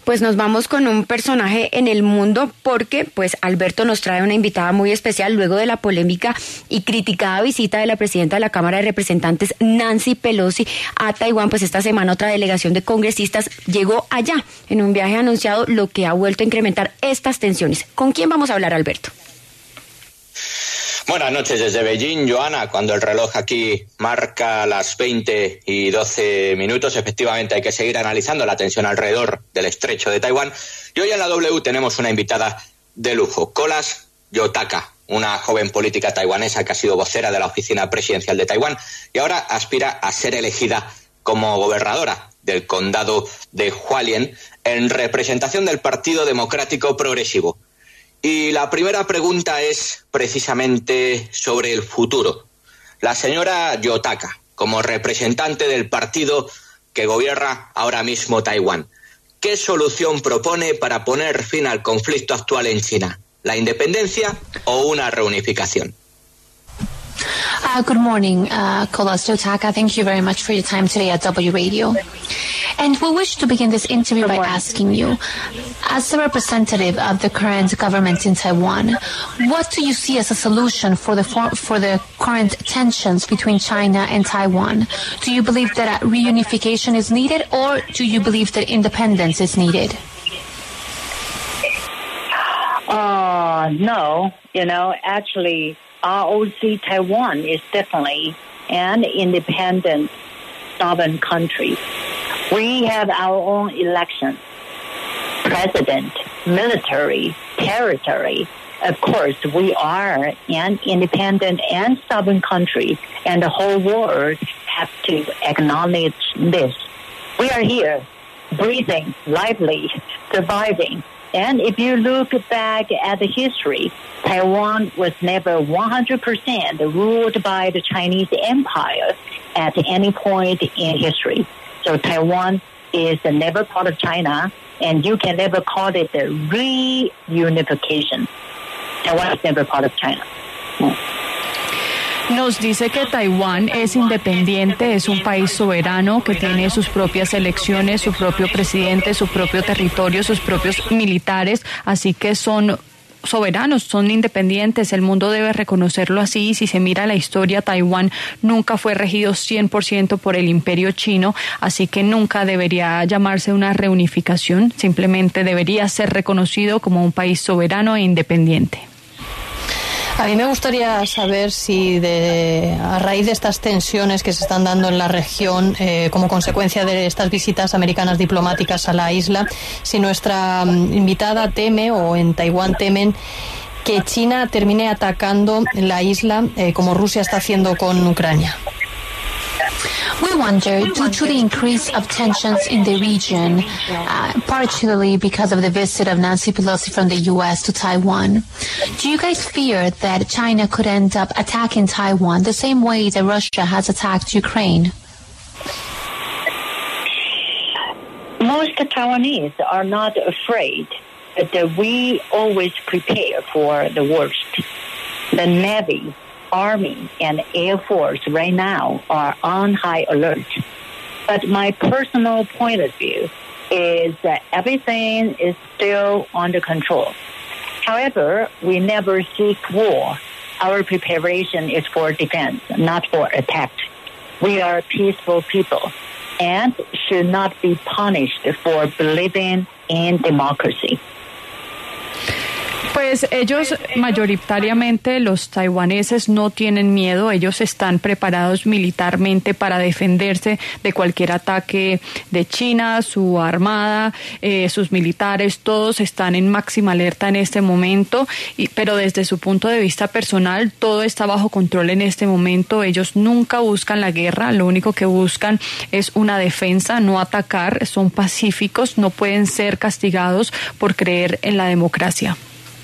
Pues nos vamos con un personaje en el mundo porque pues Alberto nos trae una invitada muy especial luego de la polémica y criticada visita de la presidenta de la Cámara de Representantes, Nancy Pelosi, a Taiwán. Pues esta semana otra delegación de congresistas llegó allá en un viaje anunciado, lo que ha vuelto a incrementar estas tensiones. ¿Con quién vamos a hablar, Alberto? Buenas noches desde Beijing, Joana. Cuando el reloj aquí marca las 20:12, efectivamente hay que seguir analizando la tensión alrededor del estrecho de Taiwán. Y hoy en la W tenemos una invitada de lujo, Kolas Yotaka, una joven política taiwanesa que ha sido vocera de la oficina presidencial de Taiwán y ahora aspira a ser elegida como gobernadora del condado de Hualien en representación del Partido Democrático Progresivo. Y la primera pregunta es precisamente sobre el futuro. La señora Yotaka, como representante del partido que gobierna ahora mismo Taiwán, ¿qué solución propone para poner fin al conflicto actual en China? ¿La independencia o una reunificación? Good morning, Kolas Yotaka. Thank you very much for your time today at W Radio. And we wish to begin this interview by asking you, as a representative of the current government in Taiwan, what do you see as a solution for the current tensions between China and Taiwan? Do you believe that a reunification is needed, or do you believe that independence is needed? No, actually, ROC Taiwan is definitely an independent sovereign country. We have our own elections, president, military, territory. Of course, we are an independent and sovereign country, and the whole world has to acknowledge this. We are here, breathing, lively, surviving. And if you look back at the history, Taiwan was never 100% ruled by the Chinese Empire at any point in history. So Taiwan is never part of China, and you can never call it a reunification. Taiwan is never part of China. Nos dice que Taiwán es independiente, es un país soberano que tiene sus propias elecciones, su propio presidente, su propio territorio, sus propios militares, así que son soberanos, son independientes, el mundo debe reconocerlo así. Y si se mira la historia, Taiwán nunca fue regido 100% por el imperio chino, así que nunca debería llamarse una reunificación, simplemente debería ser reconocido como un país soberano e independiente. A mí me gustaría saber si a raíz de estas tensiones que se están dando en la región como consecuencia de estas visitas americanas diplomáticas a la isla, si nuestra invitada teme o en Taiwán temen que China termine atacando la isla como Rusia está haciendo con Ucrania. We wonder, due to the increase of tensions in the region, particularly because of the visit of Nancy Pelosi from the U.S. to Taiwan, do you guys fear that China could end up attacking Taiwan the same way that Russia has attacked Ukraine? Most Taiwanese are not afraid, but we always prepare for the worst. The Navy, Army, and Air Force right now are on high alert. But my personal point of view is that everything is still under control. However, we never seek war. Our preparation is for defense, not for attack. We are peaceful people and should not be punished for believing in democracy. Pues ellos mayoritariamente, los taiwaneses, no tienen miedo, ellos están preparados militarmente para defenderse de cualquier ataque de China, su armada, sus militares, todos están en máxima alerta en este momento, pero desde su punto de vista personal todo está bajo control en este momento. Ellos nunca buscan la guerra, lo único que buscan es una defensa, no atacar, son pacíficos, no pueden ser castigados por creer en la democracia.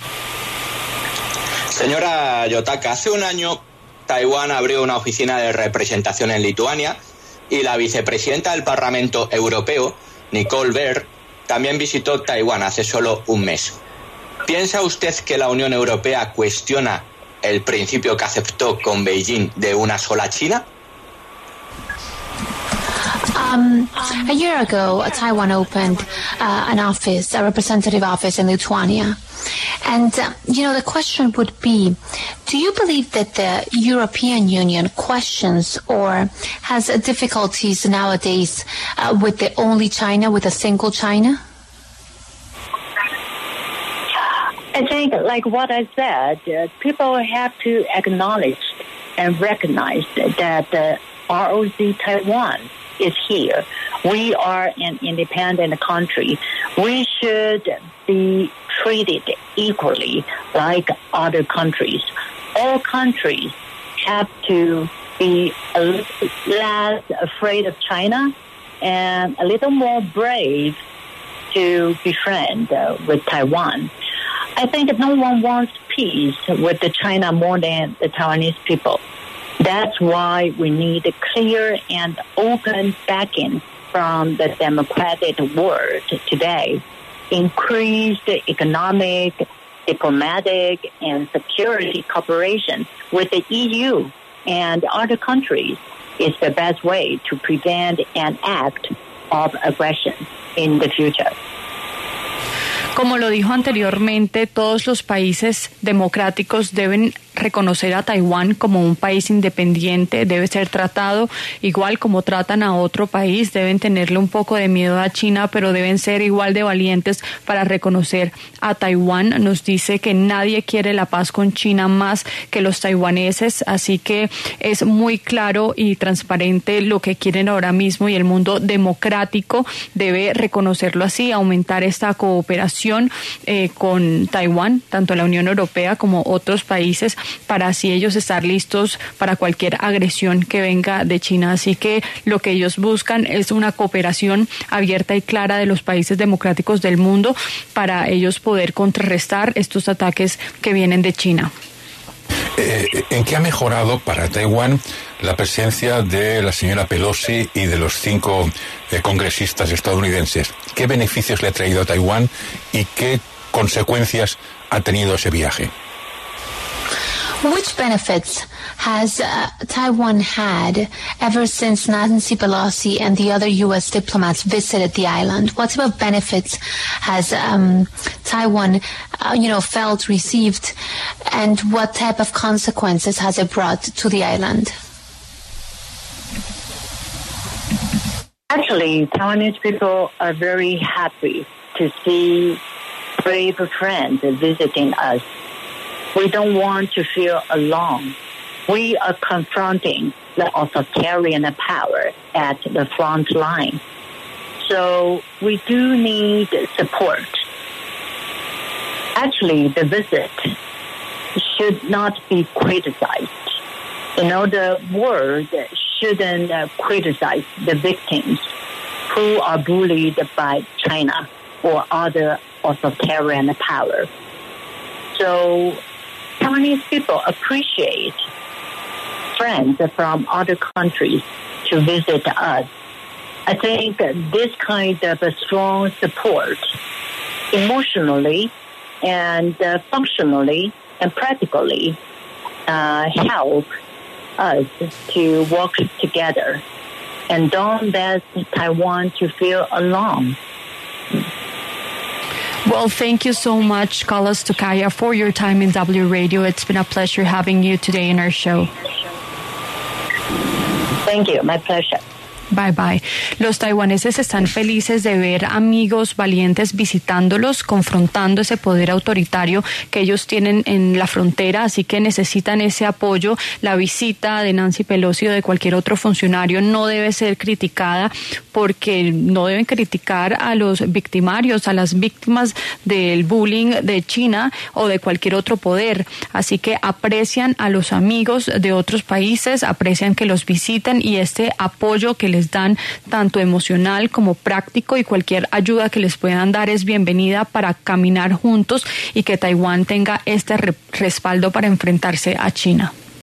Señora Yotaka, hace un año Taiwán abrió una oficina de representación en Lituania y la vicepresidenta del Parlamento Europeo, Nicole Baer, también visitó Taiwán hace solo un mes. ¿Piensa usted que la Unión Europea cuestiona el principio que aceptó con Beijing de una sola China? A year ago, Taiwan opened a representative office in Lithuania. And, the question would be, do you believe that the European Union questions or has difficulties nowadays with the only China, with a single China? I think, like what I said, people have to acknowledge and recognize that ROC Taiwan is here. We are an independent country. We should be treated equally like other countries. All countries have to be a little less afraid of China and a little more brave to befriend with Taiwan. I think no one wants peace with the China more than the Taiwanese people. That's why we need a clear and open backing from the democratic world today. Increased economic, diplomatic, and security cooperation with the EU and other countries is the best way to prevent an act of aggression in the future. Como lo dijo anteriormente, todos los países democráticos deben reconocer a Taiwán como un país independiente, debe ser tratado igual como tratan a otro país, deben tenerle un poco de miedo a China, pero deben ser igual de valientes para reconocer a Taiwán. Nos dice que nadie quiere la paz con China más que los taiwaneses, así que es muy claro y transparente lo que quieren ahora mismo y el mundo democrático debe reconocerlo así, aumentar esta cooperación con Taiwán, tanto la Unión Europea como otros países, para así ellos estar listos para cualquier agresión que venga de China. Así que lo que ellos buscan es una cooperación abierta y clara de los países democráticos del mundo para ellos poder contrarrestar estos ataques que vienen de China. ¿En qué ha mejorado para Taiwán la presencia de la señora Pelosi y de los 5 congresistas estadounidenses? ¿Qué beneficios le ha traído a Taiwán y qué consecuencias ha tenido ese viaje? Which benefits has Taiwan had ever since Nancy Pelosi and the other U.S. diplomats visited the island? What type of benefits has Taiwan, felt, received, and what type of consequences has it brought to the island? Actually, Taiwanese people are very happy to see brave friends visiting us. We don't want to feel alone. We are confronting the authoritarian power at the front line. So we do need support. Actually, the visit should not be criticized. The world shouldn't criticize the victims who are bullied by China or other authoritarian power. So Taiwanese people appreciate friends from other countries to visit us. I think this kind of a strong support emotionally and functionally and practically help us to work together and don't let Taiwan to feel alone. Well, thank you so much, Carlos Tocaya, for your time in W Radio. It's been a pleasure having you today in our show. Thank you. My pleasure. Bye bye. Los taiwaneses están felices de ver amigos valientes visitándolos, confrontando ese poder autoritario que ellos tienen en la frontera, así que necesitan ese apoyo. La visita de Nancy Pelosi o de cualquier otro funcionario no debe ser criticada, porque no deben criticar a los victimarios, a las víctimas del bullying de China o de cualquier otro poder. Así que aprecian a los amigos de otros países, aprecian que los visiten y este apoyo que les dan, tanto emocional como práctico, y cualquier ayuda que les puedan dar es bienvenida para caminar juntos y que Taiwán tenga este respaldo para enfrentarse a China.